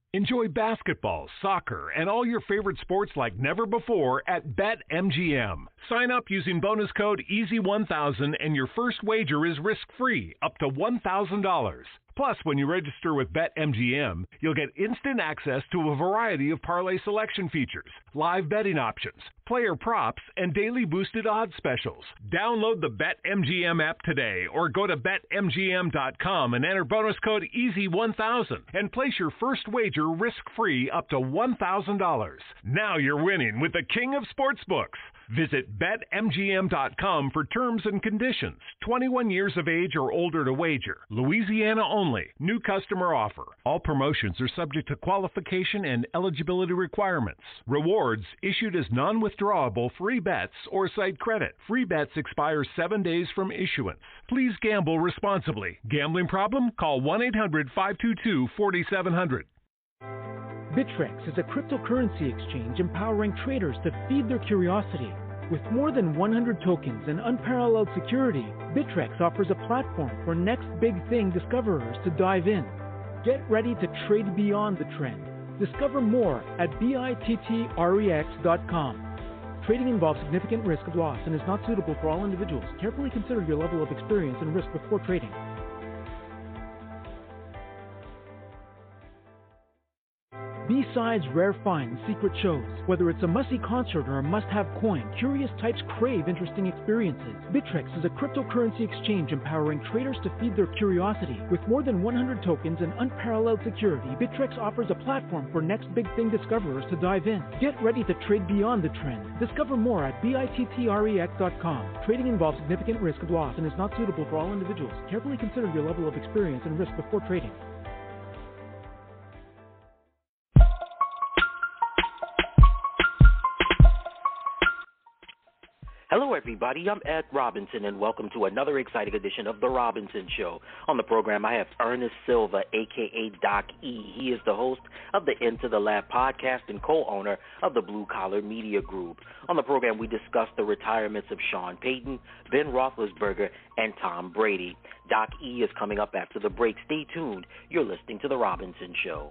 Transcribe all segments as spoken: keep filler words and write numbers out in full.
Enjoy basketball, soccer, and all your favorite sports like never before at BetMGM. Sign up using bonus code E A S Y one thousand and your first wager is risk-free up to one thousand dollars. Plus, when you register with BetMGM, you'll get instant access to a variety of parlay selection features, live betting options, player props, and daily boosted odds specials. Download the BetMGM app today or go to Bet M G M dot com and enter bonus code E A S Y one thousand and place your first wager risk-free up to one thousand dollars. Now you're winning with the king of sportsbooks. Visit Bet M G M dot com for terms and conditions. twenty-one years of age or older to wager. Louisiana only. New customer offer. All promotions are subject to qualification and eligibility requirements. Rewards issued as non-withdrawable free bets or site credit. Free bets expire seven days from issuance. Please gamble responsibly. Gambling problem? Call one eight hundred five two two four seven zero zero. Bittrex is a cryptocurrency exchange empowering traders to feed their curiosity. With more than one hundred tokens and unparalleled security, Bittrex offers a platform for next big thing discoverers to dive in. Get ready to trade beyond the trend. Discover more at bittrex dot com. Trading involves significant risk of loss and is not suitable for all individuals. Carefully consider your level of experience and risk before trading. B-Sides, Rare Finds, Secret Shows. Whether it's a must-see concert or a must-have coin, curious types crave interesting experiences. Bittrex is a cryptocurrency exchange empowering traders to feed their curiosity. With more than one hundred tokens and unparalleled security, Bittrex offers a platform for next big thing discoverers to dive in. Get ready to trade beyond the trend. Discover more at bittrex dot com. Trading involves significant risk of loss and is not suitable for all individuals. Carefully consider your level of experience and risk before trading. Hello, everybody. I'm Ed Robinson, and welcome to another exciting edition of The Robinson Show. On the program, I have Ernest Silva, a k a. Doc E. He is the host of the Into the Lab podcast and co-owner of the Blue Collar Media Group. On the program, we discuss the retirements of Sean Payton, Ben Roethlisberger, and Tom Brady. Doc E. is coming up after the break. Stay tuned. You're listening to The Robinson Show.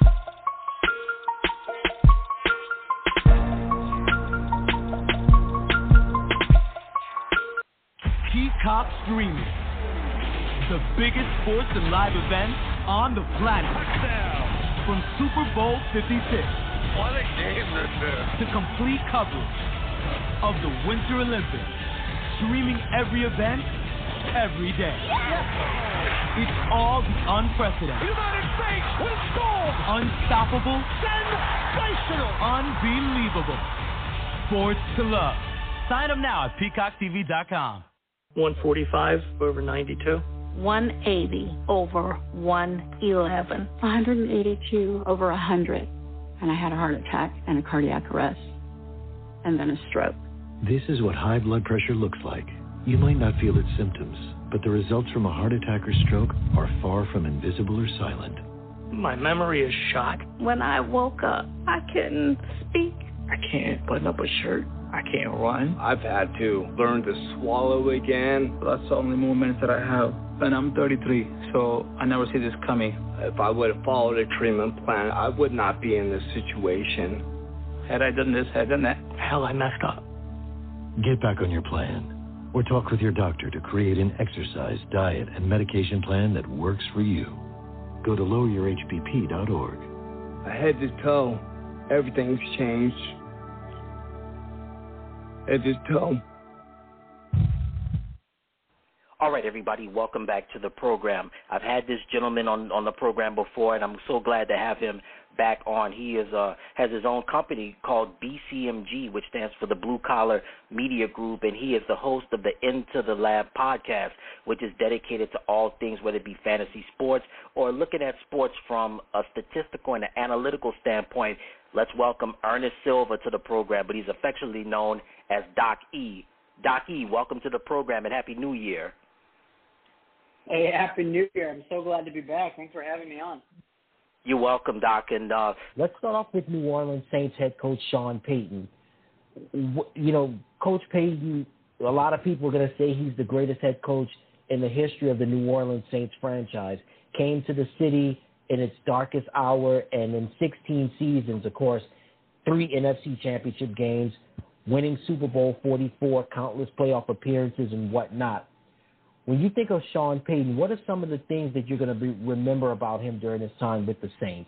Peacock Streaming, the biggest sports and live events on the planet. Touchdown. From Super Bowl fifty-six. What a game this is. To complete coverage of the Winter Olympics. Streaming every event, every day. Yeah. It's all the unprecedented. United States will score. Unstoppable. Sensational. Unbelievable. Sports to love. Sign up now at peacock T V dot com. one forty-five over ninety-two. one eighty over one eleven. one eighty-two over one hundred. And I had a heart attack and a cardiac arrest. And then a stroke. This is what high blood pressure looks like. You might not feel its symptoms, but the results from a heart attack or stroke are far from invisible or silent. My memory is shot. When I woke up, I couldn't speak. I can't button up a shirt. I can't run. I've had to learn to swallow again. That's the only moments that I have. And I'm thirty-three, so I never see this coming. If I would have followed a treatment plan, I would not be in this situation. Had I done this, had I done that, hell, I messed up. Get back on your plan, or talk with your doctor to create an exercise, diet, and medication plan that works for you. Go to lower your H B P dot org. Head to toe, everything's changed. Head to toe. All right, everybody, welcome back to the program. I've had this gentleman on, on the program before, and I'm so glad to have him back on. He is uh, has his own company called B C M G, which stands for the Blue Collar Media Group, and he is the host of the Into the Lab podcast, which is dedicated to all things, whether it be fantasy sports or looking at sports from a statistical and an analytical standpoint. Let's welcome Ernest Silva to the program, but he's affectionately known as Doc E. Doc E, welcome to the program, and Happy New Year. Hey, Happy New Year. I'm so glad to be back. Thanks for having me on. You're welcome, Doc. And uh, let's start off with New Orleans Saints head coach Sean Payton. You know, Coach Payton, a lot of people are going to say he's the greatest head coach in the history of the New Orleans Saints franchise. Came to the city in its darkest hour, and in sixteen seasons, of course, three N F C championship games, winning Super Bowl forty-four, countless playoff appearances and whatnot. When you think of Sean Payton, what are some of the things that you're going to be, remember about him during his time with the Saints?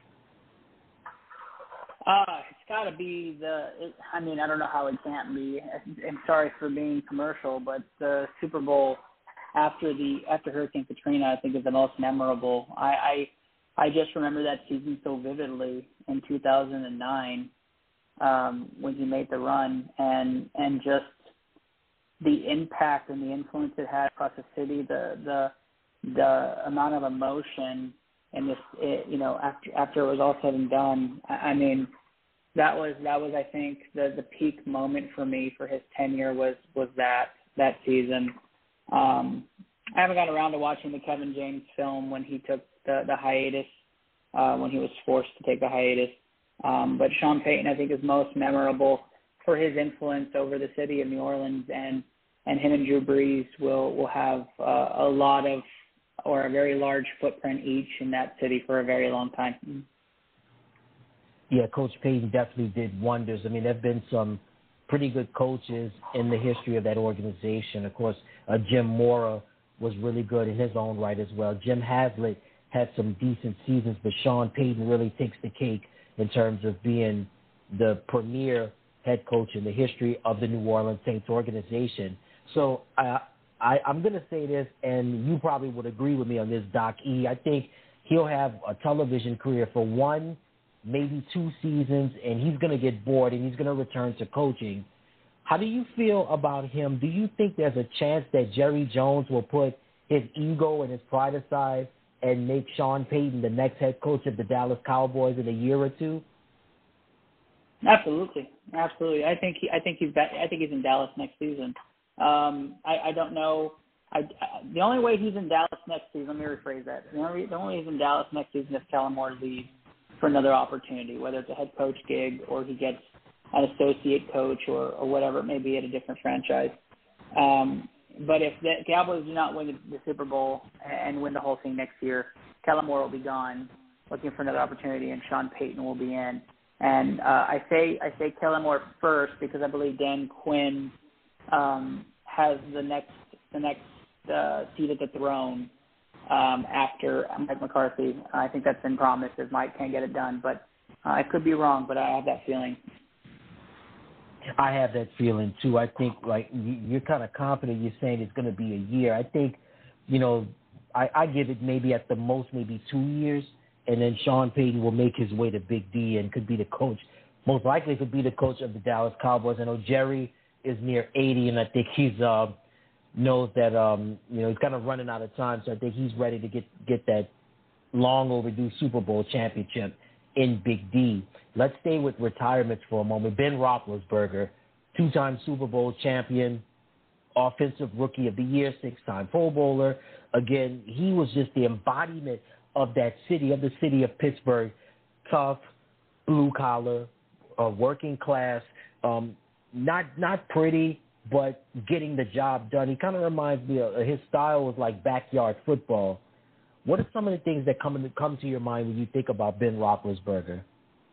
Uh, it's got to be the, it, I mean, I don't know how it can't be. I'm sorry for being commercial, but the Super Bowl after the after Hurricane Katrina, I think, is the most memorable. I I, I just remember that season so vividly in two thousand nine um, when he made the run, and and just the impact and the influence it had across the city, the the the amount of emotion, and this, it, you know, after after it was all said and done. I, I mean, that was that was I think the the peak moment for me for his tenure was was that that season. Um, I haven't got around to watching the Kevin James film when he took the, the hiatus, uh, when he was forced to take the hiatus. Um, but Sean Payton, I think, is most memorable for his influence over the city of New Orleans, and, and him and Drew Brees will, will have uh, a lot of, or a very large footprint each in that city for a very long time. Yeah, Coach Payton definitely did wonders. I mean, there have been some pretty good coaches in the history of that organization. Of course, uh, Jim Mora was really good in his own right as well. Jim Haslett had some decent seasons, but Sean Payton really takes the cake in terms of being the premier head coach in the history of the New Orleans Saints organization. So uh, I, I'm going to say this, and you probably would agree with me on this, Doc E. I think he'll have a television career for one, maybe two seasons, and he's going to get bored, and he's going to return to coaching. How do you feel about him? Do you think there's a chance that Jerry Jones will put his ego and his pride aside and make Sean Payton the next head coach of the Dallas Cowboys in a year or two? Absolutely, absolutely. I think he, I think he's back, I think he's in Dallas next season. Um, I, I don't know. I, I, the only way he's in Dallas next season. Let me rephrase that. The only, the only way he's in Dallas next season is Kellen Moore leaves for another opportunity, whether it's a head coach gig or he gets an associate coach or, or whatever it may be at a different franchise. Um, but if the Cowboys do not win the, the Super Bowl and win the whole thing next year, Kellen Moore will be gone, looking for another opportunity, and Sean Payton will be in. And uh, I say I say Kellen Moore first because I believe Dan Quinn um, has the next the next uh, seat at the throne um, after Mike McCarthy. I think that's been promised if Mike can't get it done, but uh, I could be wrong, but I have that feeling. I have that feeling too. I think like you're kind of confident. You're saying it's going to be a year. I think, you know, I, I give it maybe at the most maybe two years, and then Sean Payton will make his way to Big D and could be the coach. Most likely could be the coach of the Dallas Cowboys. I know Jerry is near eighty, and I think he's uh, knows that um, you know he's kind of running out of time. So I think he's ready to get get that long overdue Super Bowl championship in Big D. Let's stay with retirements for a moment. Ben Roethlisberger, two-time Super Bowl champion, Offensive Rookie of the Year, six-time Pro Bowler. Again, he was just the embodiment of that city, of the city of Pittsburgh. Tough, blue-collar, uh, working class, um, not not pretty, but getting the job done. He kind of reminds me of his style was like backyard football. What are some of the things that come, in, come to your mind when you think about Ben Roethlisberger?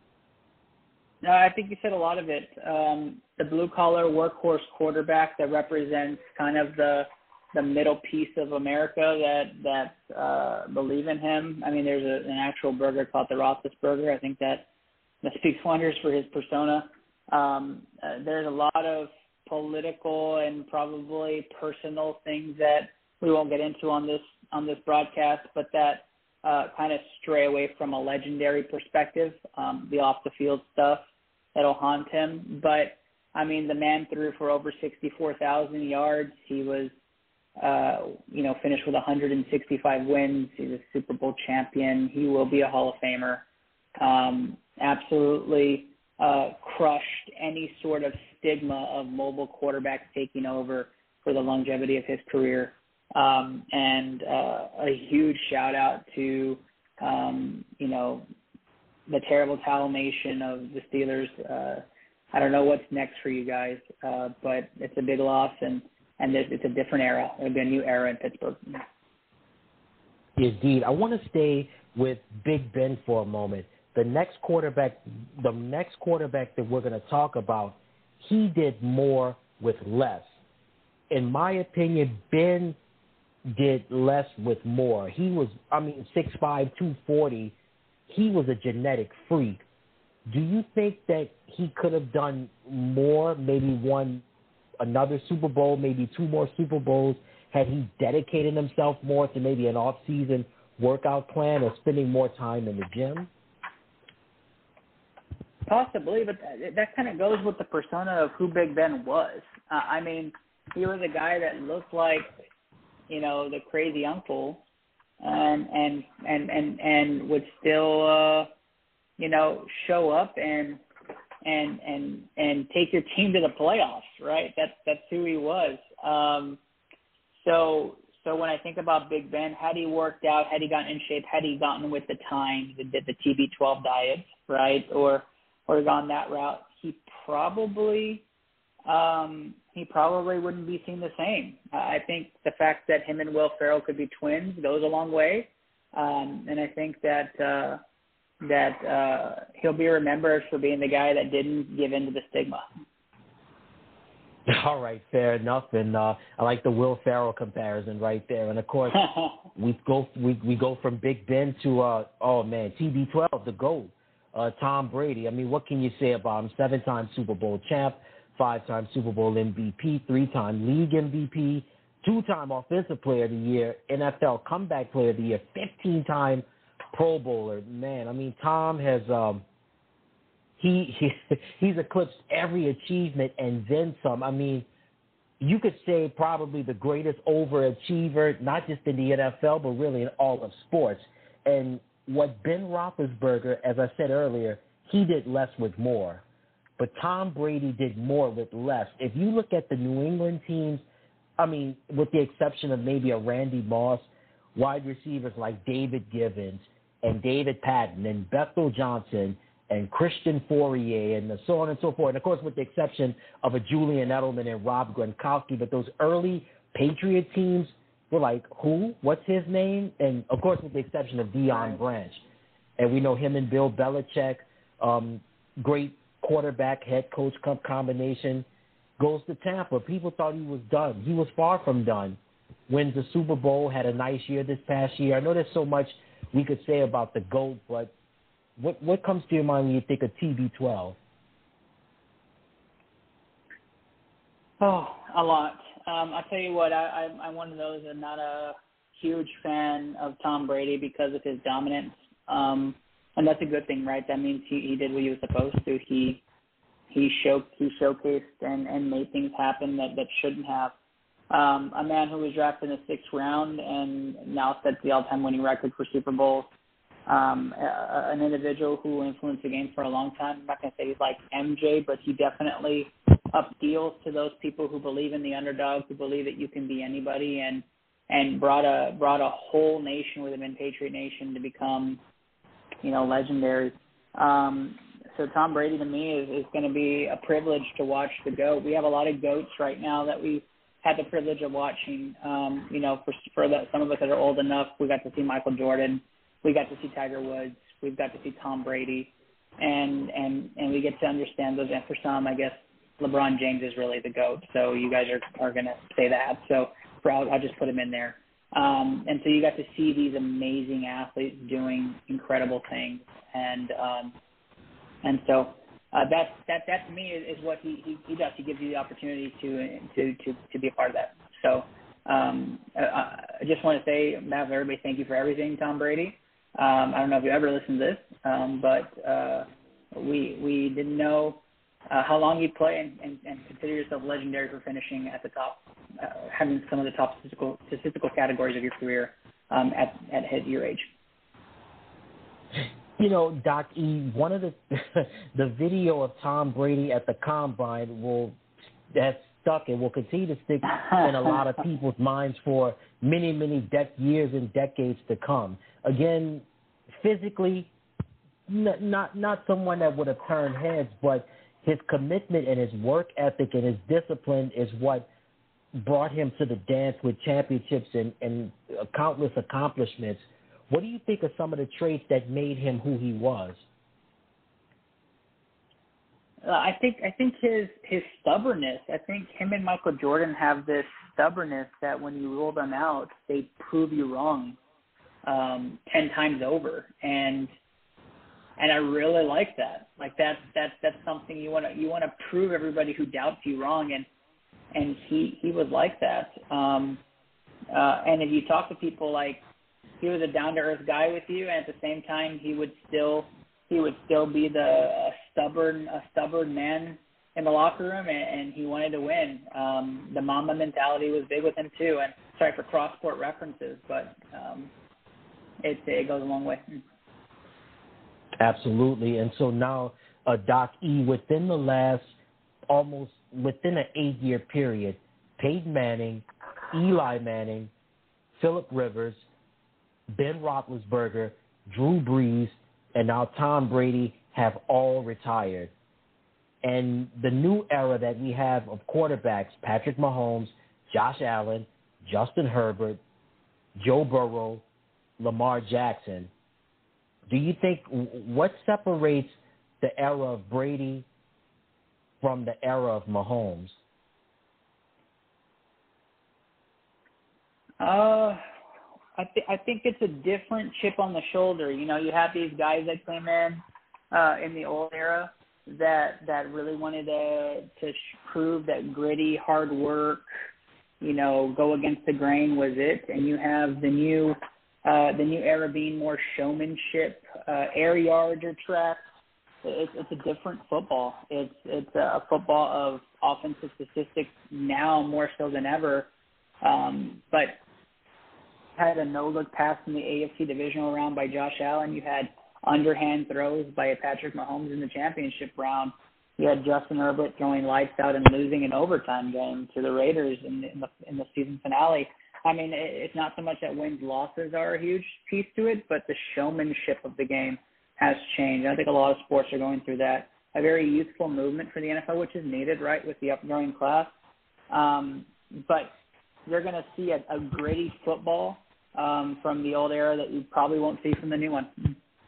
No, I think you said a lot of it. Um, the blue-collar workhorse quarterback that represents kind of the the middle piece of America that that uh, believe in him. I mean, there's a, an actual burger called the Roethlisberger. I think that, that speaks wonders for his persona. Um, uh, there's a lot of political and probably personal things that we won't get into on this on this broadcast, but that Uh, kind of stray away from a legendary perspective, um, the off-the-field stuff that'll haunt him. But, I mean, the man threw for over sixty-four thousand yards. He was, uh, you know, finished with one hundred sixty-five wins. He's a Super Bowl champion. He will be a Hall of Famer. Um, absolutely uh, crushed any sort of stigma of mobile quarterbacks taking over for the longevity of his career. Um, and uh, a huge shout out to, um, you know, the terrible talmation of the Steelers. Uh, I don't know what's next for you guys, uh, but it's a big loss, and, and it's a different era. It'll be a new era in Pittsburgh. Indeed. I want to stay with Big Ben for a moment. The next quarterback, the next quarterback that we're going to talk about, he did more with less. In my opinion, Ben did less with more. He was, I mean, six five, two forty. He was a genetic freak. Do you think that he could have done more, maybe won another Super Bowl, maybe two more Super Bowls, had he dedicated himself more to maybe an off-season workout plan or spending more time in the gym? Possibly, but that, that kind of goes with the persona of who Big Ben was. Uh, I mean, he was a guy that looked like, you know, the crazy uncle, and and and and, and would still, uh, you know, show up and and and and take your team to the playoffs. Right? That's that's who he was. Um, so. So when I think about Big Ben, had he worked out, had he gotten in shape, had he gotten with the times and did the T B twelve diet, right, or or gone that route, he probably um, he probably wouldn't be seen the same. Uh, I think the fact that him and Will Ferrell could be twins goes a long way, um, and I think that uh, that uh, he'll be remembered for being the guy that didn't give in to the stigma. All right, fair enough, and uh, I like the Will Ferrell comparison right there. And of course, we go we we go from Big Ben to uh, oh man, T B twelve, the GOAT, uh, Tom Brady. I mean, what can you say about him? Seven-time Super Bowl champ, five-time Super Bowl M V P, three-time league M V P, two-time Offensive Player of the Year, N F L Comeback Player of the Year, fifteen-time Pro Bowler. Man, I mean, Tom has. Um, He, he he's eclipsed every achievement and then some. I mean, you could say probably the greatest overachiever, not just in the N F L, but really in all of sports. And what Ben Roethlisberger, as I said earlier, he did less with more. But Tom Brady did more with less. If you look at the New England teams, I mean, with the exception of maybe a Randy Moss, wide receivers like David Givens and David Patton and Bethel Johnson and Christian Fourier and so on and so forth. And, of course, with the exception of a Julian Edelman and Rob Gronkowski, but those early Patriot teams were like, who? What's his name? And, of course, with the exception of Deion Branch. And we know him and Bill Belichick, um, great quarterback, head coach combination, goes to Tampa. People thought he was done. He was far from done. Wins the Super Bowl, had a nice year this past year. I know there's so much we could say about the GOAT, but What what comes to your mind when you think of T B twelve? Oh, a lot. Um, I'll tell you what, I, I, I'm one of those I'm not a huge fan of Tom Brady because of his dominance. Um, and that's a good thing, right? That means he, he did what he was supposed to. He he show he showcased and, and made things happen that, that shouldn't have. Um, a man who was drafted in the sixth round and now sets the all-time winning record for Super Bowls. Um, a, an individual who influenced the game for a long time. I'm not going to say he's like M J, but he definitely appeals to those people who believe in the underdog, who believe that you can be anybody, and and brought a brought a whole nation with him in Patriot Nation to become, you know, legendary. Um, so Tom Brady to me is, is going to be a privilege to watch the GOAT. We have a lot of GOATs right now that we had the privilege of watching. Um, you know, for for the, some of us that are old enough, we got to see Michael Jordan. We got to see Tiger Woods. We've got to see Tom Brady, and and and we get to understand those. And for some, I guess LeBron James is really the GOAT. So you guys are are going to say that. So for I'll, I'll just put him in there. Um, and so you got to see these amazing athletes doing incredible things, and um, and so uh, that that that to me is, is what he, he he does. He gives you the opportunity to to to to be a part of that. So um, I, I just want to say, Matt, everybody, thank you for everything, Tom Brady. Um, I don't know if you ever listened to this, um, but uh, we we didn't know uh, how long you'd play, and, and, and consider yourself legendary for finishing at the top, uh, having some of the top statistical statistical categories of your career um, at at your age. You know, Doc E, one of the the video of Tom Brady at the Combine will that's stuck and will continue to stick in a lot of people's minds for many, many de- years and decades to come. Again, physically, n- not not someone that would have turned heads, but his commitment and his work ethic and his discipline is what brought him to the dance with championships and, and countless accomplishments. What do you think are some of the traits that made him who he was? Uh, I think I think his his stubbornness. I think him and Michael Jordan have this stubbornness that when you roll them out, they prove you wrong um, ten times over, and and I really like that. Like that that that's something you want to you want to prove everybody who doubts you wrong, and and he he was like that. Um, uh, and if you talk to people, like he was a down to earth guy with you, and at the same time he would still. He would still be the a stubborn, a stubborn man in the locker room, and, and he wanted to win. Um, the Mamba mentality was big with him too. And sorry for cross-sport references, but um, it it goes a long way. Absolutely. And so now, uh, Doc E, within the last almost within an eight-year period, Peyton Manning, Eli Manning, Phillip Rivers, Ben Roethlisberger, Drew Brees, and now Tom Brady have all retired. And the new era that we have of quarterbacks, Patrick Mahomes, Josh Allen, Justin Herbert, Joe Burrow, Lamar Jackson, do you think, what separates the era of Brady from the era of Mahomes? Uh... I, th- I think it's a different chip on the shoulder. You know, you have these guys that came in uh, in the old era that that really wanted to to prove that gritty, hard work, you know, go against the grain was it. And you have the new uh, the new era being more showmanship, uh, air yards or tracks. It's, it's a different football. It's it's a football of offensive statistics now more so than ever. Um, but had a no-look pass in the A F C divisional round by Josh Allen. You had underhand throws by Patrick Mahomes in the championship round. You had Justin Herbert throwing lights out and losing an overtime game to the Raiders in the, in the, in the season finale. I mean, it, it's not so much that wins, losses are a huge piece to it, but the showmanship of the game has changed. I think a lot of sports are going through that. A very youthful movement for the N F L, which is needed, right, with the upgrowing class. Um, but you're going to see a, a gritty football Um, from the old era that you probably won't see from the new one.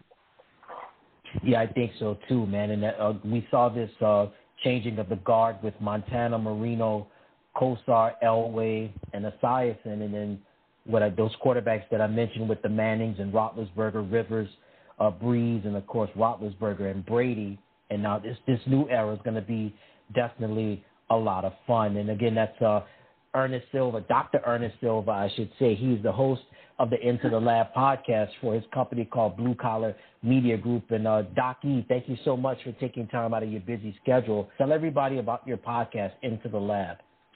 Yeah, I think so too, man. And uh, we saw this uh, changing of the guard with Montana, Marino, Kosar, Elway, and Esiason, and then what I, those quarterbacks that I mentioned with the Mannings and Roethlisberger, Rivers, uh, Brees, and of course Roethlisberger and Brady. And now this this new era is going to be definitely a lot of fun. And again, that's uh, Ernest Silva, Doctor Ernest Silva, I should say. He's the host of the Into the Lab podcast for his company called Blue Collar Media Group. And uh, Doc E, thank you so much for taking time out of your busy schedule. Tell everybody about your podcast, Into the Lab.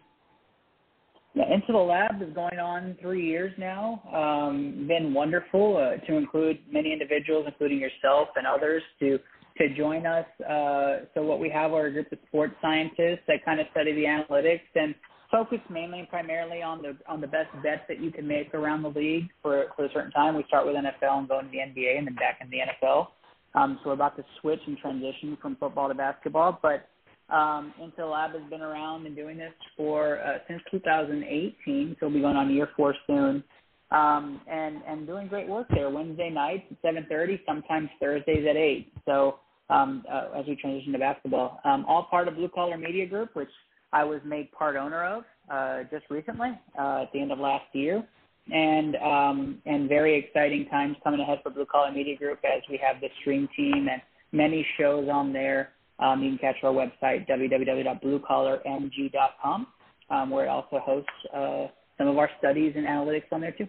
Yeah, Into the Lab is going on three years now. Um, been wonderful uh, to include many individuals, including yourself and others, to to join us. Uh, so what we have are a group of sports scientists that kind of study the analytics and focus mainly and primarily on the on the best bets that you can make around the league for, for a certain time. We start with N F L and go into the N B A and then back into the N F L. Um, so we're about to switch and transition from football to basketball. But um, Into the Lab has been around and doing this for uh, since two thousand eighteen, so we'll be going on year four soon. Um, and, and doing great work there. Wednesday nights at seven thirty, sometimes Thursdays at eight. So um, uh, as we transition to basketball. Um, all part of Blue Collar Media Group, which I was made part owner of uh, just recently uh, at the end of last year, and um, and very exciting times coming ahead for Blue Collar Media Group as we have the stream team and many shows on there. Um, you can catch our website, w w w dot blue collar m g dot com, um, where it also hosts uh, some of our studies and analytics on there too.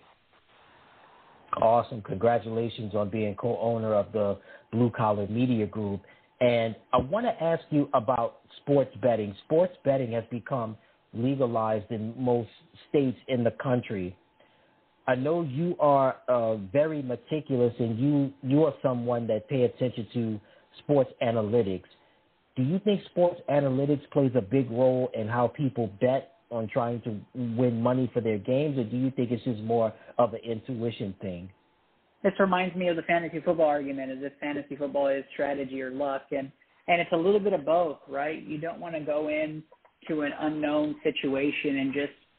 Awesome. Congratulations on being co-owner of the Blue Collar Media Group. And I want to ask you about sports betting. Sports betting has become legalized in most states in the country. I know you are uh, very meticulous, and you, you are someone that pay attention to sports analytics. Do you think sports analytics plays a big role in how people bet on trying to win money for their games, or do you think it's just more of an intuition thing? This reminds me of the fantasy football argument, as if fantasy football is strategy or luck, and, and it's a little bit of both, right? You don't want to go in to an unknown situation and just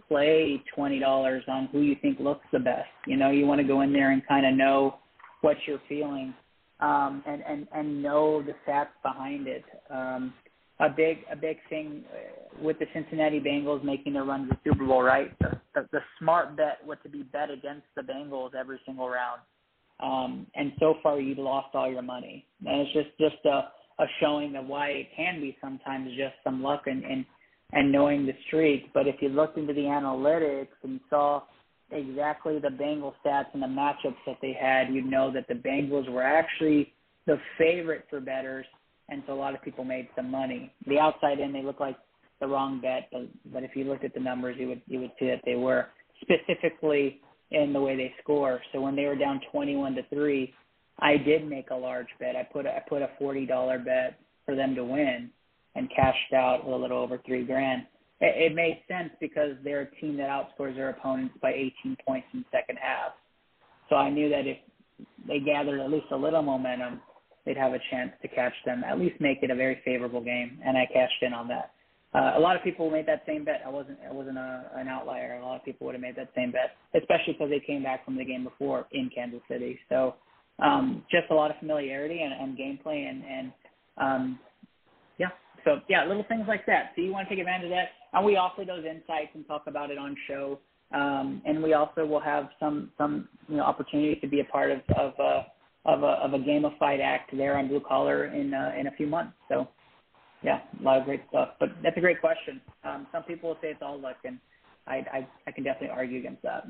play twenty dollars on who you think looks the best. You know, you want to go in there and kind of know what you're feeling um, and, and, and know the stats behind it. Um, a big a big thing with the Cincinnati Bengals making their run to the Super Bowl, right? The, the, the smart bet was to be bet against the Bengals every single round. Um, and so far, you've lost all your money. And it's just, just a, a showing of why it can be sometimes just some luck and, and, and knowing the streak. But if you looked into the analytics and saw exactly the Bengals stats and the matchups that they had, you'd know that the Bengals were actually the favorite for bettors, and so a lot of people made some money. The outside in, they look like the wrong bet, but, but if you looked at the numbers, you would you would see that they were, specifically in the way they score. So when they were down twenty-one to three, I did make a large bet. I put a, I put a forty dollars bet for them to win and cashed out a little over three grand. It, it made sense because they're a team that outscores their opponents by eighteen points in the second half. So I knew that if they gathered at least a little momentum, they'd have a chance to catch them, at least make it a very favorable game, and I cashed in on that. Uh, a lot of people made that same bet. I wasn't I wasn't a, an outlier. A lot of people would have made that same bet, especially because they came back from the game before in Kansas City. So um, just a lot of familiarity and, and gameplay, and, and um, yeah. So, yeah, little things like that. So you want to take advantage of that. And we offer those insights and talk about it on show. Um, and we also will have some, some you know, opportunity to be a part of, of, uh, of, a, of a gamified act there on Blue Collar in, uh, in a few months. So, yeah, a lot of great stuff. But that's a great question. Um, some people will say it's all luck, and I, I, I can definitely argue against that.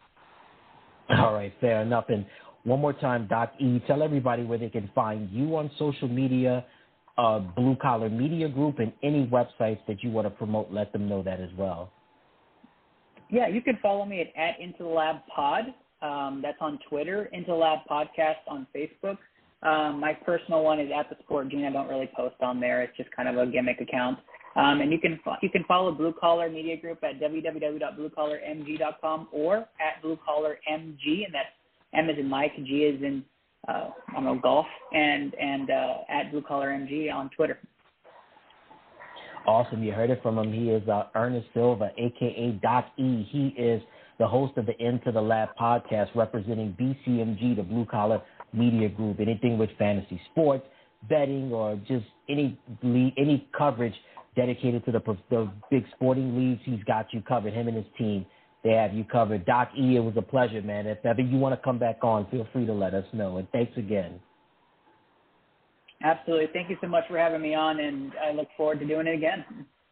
All right, fair enough. And one more time, Doc E, tell everybody where they can find you on social media, uh, Blue Collar Media Group, and any websites that you want to promote. Let them know that as well. Yeah, you can follow me at, at Into the Lab Pod. Um, that's on Twitter. Into the Lab Podcast on Facebook. Um, my personal one is at the Sport Gene. I don't really post on there. It's just kind of a gimmick account. Um, and you can you can follow Blue Collar Media Group at w w w dot blue collar m g dot com or at Blue Collar M G, and that's M as in Mike, G as in uh, I don't know, golf, and and uh, at Blue Collar M G on Twitter. Awesome. You heard it from him. He is uh, Ernest Silva, a k a. Doc E. He is the host of the Into the Lab podcast, representing B C M G, the Blue Collar Media Group. Anything with fantasy sports, betting, or just any any coverage dedicated to the, the big sporting leagues, he's got you covered. Him and his team, they have you covered. Doc E, it was a pleasure, man. If ever you want to come back on, feel free to let us know. And thanks again. Absolutely. Thank you so much for having me on, and I look forward to doing it again.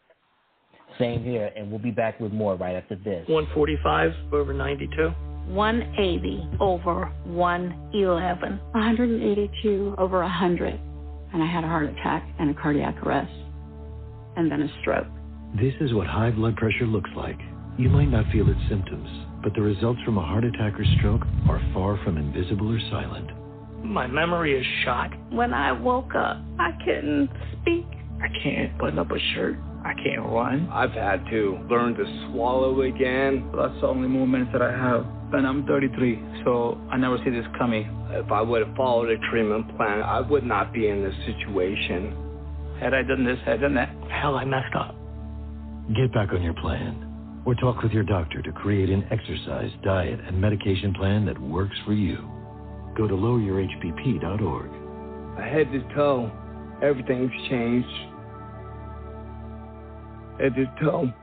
Same here, and we'll be back with more right after this. one forty-five over ninety-two. one eighty over one eleven. one hundred eighty-two over one hundred. And I had a heart attack and a cardiac arrest. And then a stroke. This is what high blood pressure looks like. You might not feel its symptoms, but the results from a heart attack or stroke are far from invisible or silent. My memory is shot. When I woke up, I couldn't speak. I can't button up a shirt. I can't run. I've had to learn to swallow again. That's the only movements that I have. And I'm thirty-three, so I never see this coming. If I would have followed a treatment plan, I would not be in this situation. Had I done this, had I done that, Hell, I messed up. Get back on your plan, or talk with your doctor to create an exercise, diet, and medication plan that works for you. Go to lower your h b p dot org. Head to toe, everything's changed. Head to toe.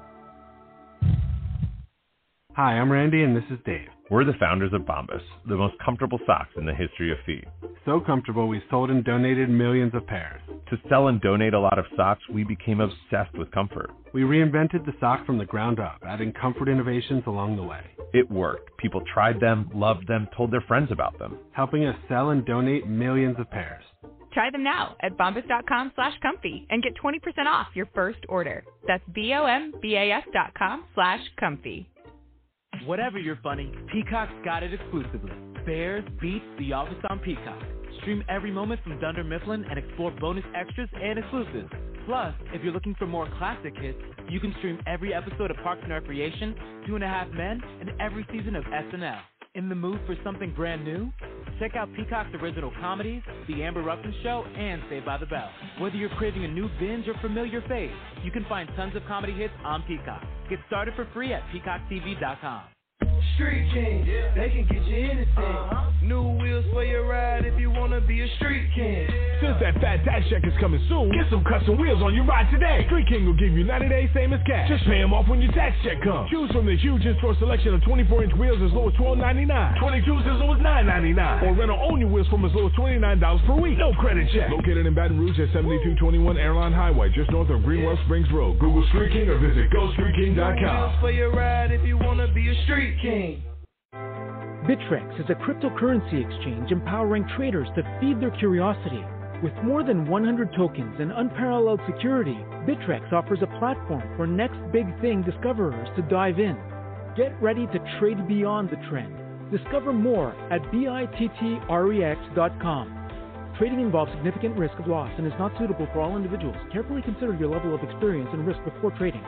Hi, I'm Randy, and this is Dave. We're the founders of Bombas, the most comfortable socks in the history of feet. So comfortable, we sold and donated millions of pairs. To sell and donate a lot of socks, we became obsessed with comfort. We reinvented the sock from the ground up, adding comfort innovations along the way. It worked. People tried them, loved them, told their friends about them, helping us sell and donate millions of pairs. Try them now at bombas.com slash comfy and get twenty percent off your first order. That's B-O-M-B-A-S dot com slash comfy. Whatever you're funny, Peacock's got it exclusively. Bears beats The Office on Peacock. Stream every moment from Dunder Mifflin and explore bonus extras and exclusives. Plus, if you're looking for more classic hits, you can stream every episode of Parks and Recreation, Two and a Half Men, and every season of S N L. In the mood for something brand new? Check out Peacock's original comedies, The Amber Ruffin Show, and Saved by the Bell. Whether you're craving a new binge or familiar fave, you can find tons of comedy hits on Peacock. Get started for free at peacock t v dot com. Street King, yeah. They can get you anything. Uh-huh. New wheels for your ride if you want to be a Street King. Since that fat tax check is coming soon, get some custom wheels on your ride today. Street King will give you ninety days same as cash. Just pay them off when your tax check comes. Choose from the huge in-store selection of twenty-four inch wheels as low as twelve ninety-nine, twenty-twos as low as nine ninety-nine, or rental own your wheels from as low as twenty-nine dollars per week. No credit check. Located in Baton Rouge at seventy-two twenty-one Airline Highway, just north of Greenwell Springs Road. Google Street King or visit go street king dot com. Wheels for your ride if you want to be a Street King. Bittrex is a cryptocurrency exchange empowering traders to feed their curiosity. With more than one hundred tokens and unparalleled security, Bittrex offers a platform for next big thing discoverers to dive in. Get ready to trade beyond the trend. Discover more at bittrex dot com. Trading involves significant risk of loss and is not suitable for all individuals. Carefully consider your level of experience and risk before trading.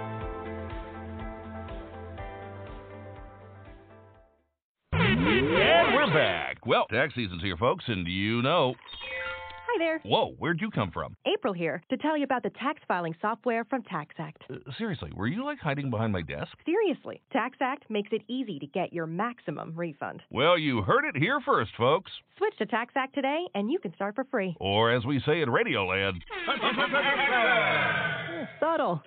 And we're back. Well, tax season's here, folks, and you know... Hi there. Whoa, where'd you come from? April here to tell you about the tax filing software from TaxAct. Uh, seriously, were you, like, hiding behind my desk? Seriously, TaxAct makes it easy to get your maximum refund. Well, you heard it here first, folks. Switch to TaxAct today, and you can start for free. Or, as we say in Radioland... Subtle.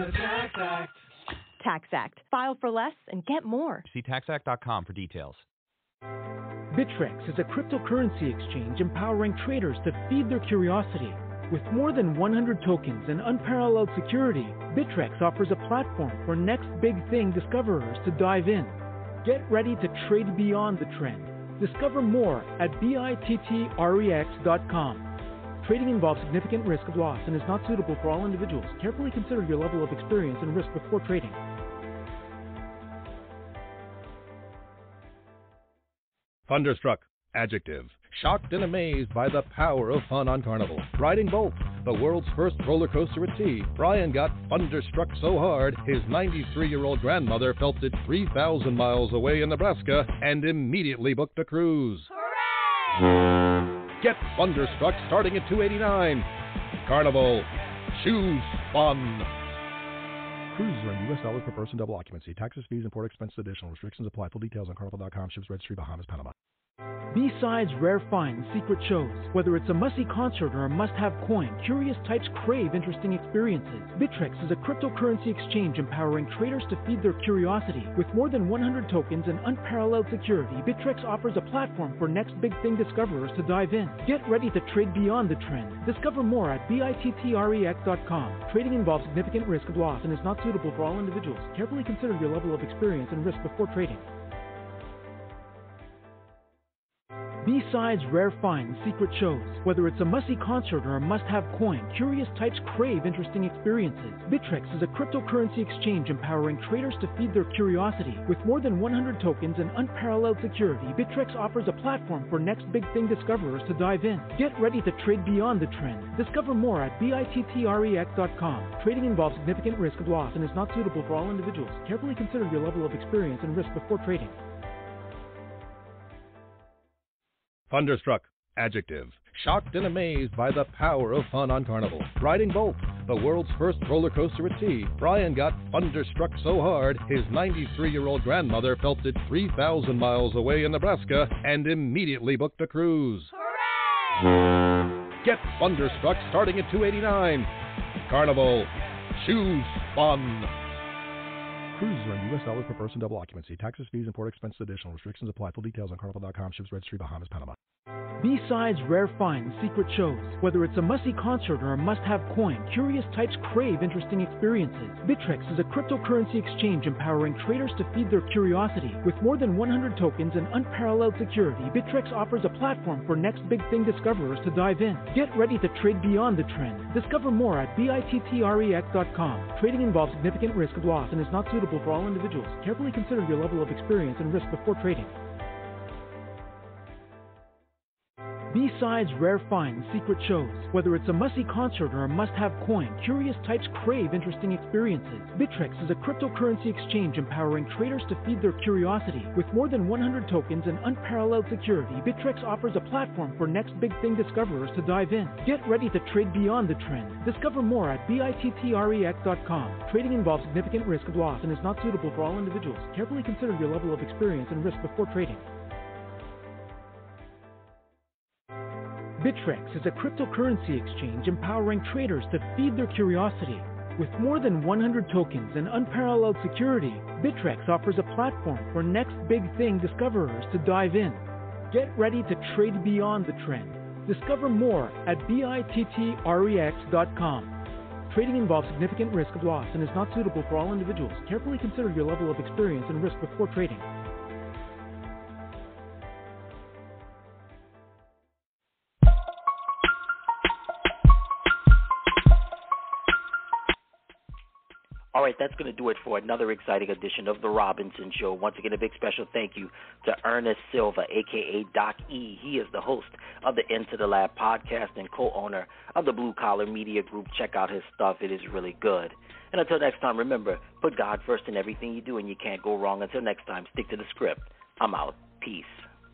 TaxAct. File for less and get more. See tax act dot com for details. Bittrex is a cryptocurrency exchange empowering traders to feed their curiosity. With more than one hundred tokens and unparalleled security, Bittrex offers a platform for next big thing discoverers to dive in. Get ready to trade beyond the trend. Discover more at bittrex dot com. Trading involves significant risk of loss and is not suitable for all individuals. Carefully consider your level of experience and risk before trading. Thunderstruck, adjective. Shocked and amazed by the power of fun on Carnival. Riding Bolt, the world's first roller coaster at sea. Brian got thunderstruck so hard, his ninety-three-year-old grandmother felt it three thousand miles away in Nebraska and immediately booked a cruise. Hooray! Get thunderstruck starting at two hundred eighty-nine dollars. Carnival, choose fun. Cruises are in U S dollars per person, double occupancy. Taxes, fees, and port expenses additional. Restrictions apply. Full details on carnival dot com. Ships registry, Bahamas, Panama. B-sides, rare finds, secret shows. Whether it's a must-see concert or a must-have coin, curious types crave interesting experiences. Bittrex is a cryptocurrency exchange empowering traders to feed their curiosity. With more than one hundred tokens and unparalleled security, Bittrex offers a platform for next big thing discoverers to dive in. Get ready to trade beyond the trend. Discover more at bittrex dot com. Trading involves significant risk of loss and is not suitable for all individuals. Carefully consider your level of experience and risk before trading. B-sides, rare finds, secret shows. Whether it's a must-see concert or a must-have coin, curious types crave interesting experiences. Bittrex is a cryptocurrency exchange empowering traders to feed their curiosity. With more than one hundred tokens and unparalleled security, Bittrex offers a platform for next big thing discoverers to dive in. Get ready to trade beyond the trend. Discover more at bittrex dot com. Trading involves significant risk of loss and is not suitable for all individuals. Carefully consider your level of experience and risk before trading. Thunderstruck, adjective. Shocked and amazed by the power of fun on Carnival. Riding Bolt, the world's first roller coaster at sea. Brian got thunderstruck so hard, his ninety-three-year-old grandmother felt it three thousand miles away in Nebraska and immediately booked a cruise. Hooray! Get thunderstruck starting at two hundred eighty-nine dollars. Carnival, choose fun. Cruises are in U S dollars per person, double occupancy. Taxes, fees, and port expenses additional. Restrictions apply. Full details on carnival dot com. Ships registry, Bahamas, Panama. B-sides, rare finds, secret shows. Whether it's a must-see concert or a must-have coin, curious types crave interesting experiences. Bittrex is a cryptocurrency exchange empowering traders to feed their curiosity. With more than one hundred tokens and unparalleled security, Bittrex offers a platform for next big thing discoverers to dive in. Get ready to trade beyond the trend. Discover more at bittrex dot com. Trading involves significant risk of loss and is not suitable for all individuals. Carefully consider your level of experience and risk before trading. B-Sides, Rare Finds, Secret Shows. Whether it's a must-see concert or a must-have coin, curious types crave interesting experiences. Bittrex is a cryptocurrency exchange empowering traders to feed their curiosity. With more than one hundred tokens and unparalleled security, Bittrex offers a platform for next big thing discoverers to dive in. Get ready to trade beyond the trend. Discover more at bittrex dot com. Trading involves significant risk of loss and is not suitable for all individuals. Carefully consider your level of experience and risk before trading. Bittrex is a cryptocurrency exchange empowering traders to feed their curiosity. With more than one hundred tokens and unparalleled security, Bittrex offers a platform for next big thing discoverers to dive in. Get ready to trade beyond the trend. Discover more at bittrex dot com. Trading involves significant risk of loss and is not suitable for all individuals. Carefully consider your level of experience and risk before trading. All right, that's going to do it for another exciting edition of The Robinson Show. Once again, a big special thank you to Ernest Silva, a k a. Doc E. He is the host of the Into the Lab podcast and co-owner of the Blue Collar Media Group. Check out his stuff. It is really good. And until next time, remember, put God first in everything you do, and you can't go wrong. Until next time, stick to the script. I'm out. Peace.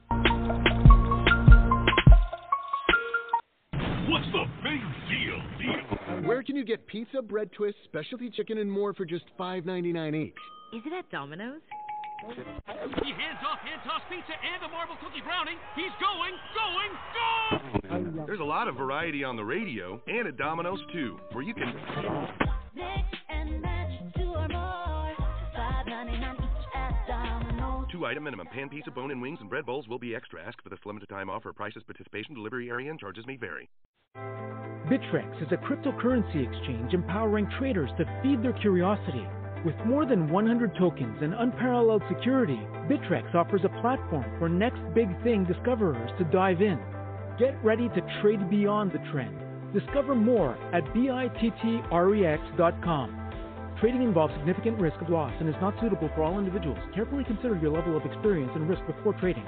What's the big deal? Where can you get pizza, bread twists, specialty chicken, and more for just five ninety-nine each? Is it at Domino's? He hands off hand-tossed pizza and a marble cookie brownie. He's going, going, go! There's a lot of variety on the radio and at Domino's, too, where you can... Mix and match two or more. five ninety-nine each at Domino's. Two-item minimum. Pan pizza, bone-in wings, and bread bowls will be extra. Ask for this limited-time offer. Prices, participation, delivery area, and charges may vary. Bittrex is a cryptocurrency exchange empowering traders to feed their curiosity. With more than one hundred tokens and unparalleled security, Bittrex offers a platform for next big thing discoverers to dive in. Get ready to trade beyond the trend. Discover more at bittrex dot com. Trading involves significant risk of loss and is not suitable for all individuals. Carefully consider your level of experience and risk before trading.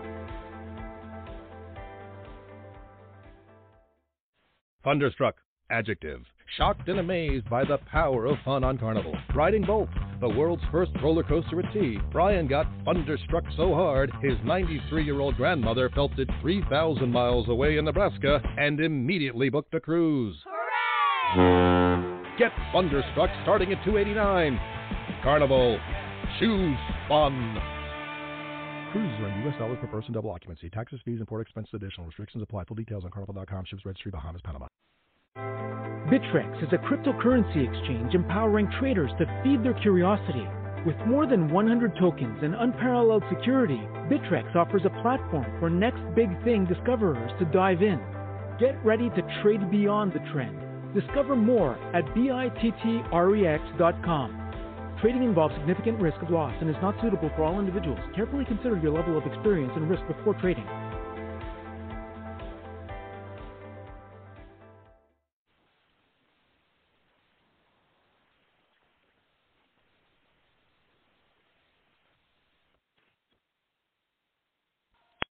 Thunderstruck, adjective. Shocked and amazed by the power of fun on Carnival. Riding Bolt, the world's first roller coaster at sea, Brian got thunderstruck so hard, his ninety-three-year-old grandmother felt it three thousand miles away in Nebraska and immediately booked a cruise. Hooray! Get thunderstruck starting at two hundred eighty-nine dollars. Carnival. Choose fun. Cruises are U S dollars per person, double occupancy. Taxes, fees, and port expenses additional. Restrictions apply. Full details on carnival dot com. Ships registry, Bahamas, Panama. Bittrex is a cryptocurrency exchange empowering traders to feed their curiosity. With more than one hundred tokens and unparalleled security, Bittrex offers a platform for next big thing discoverers to dive in. Get ready to trade beyond the trend. Discover more at bittrex dot com. Trading involves significant risk of loss and is not suitable for all individuals. Carefully consider your level of experience and risk before trading.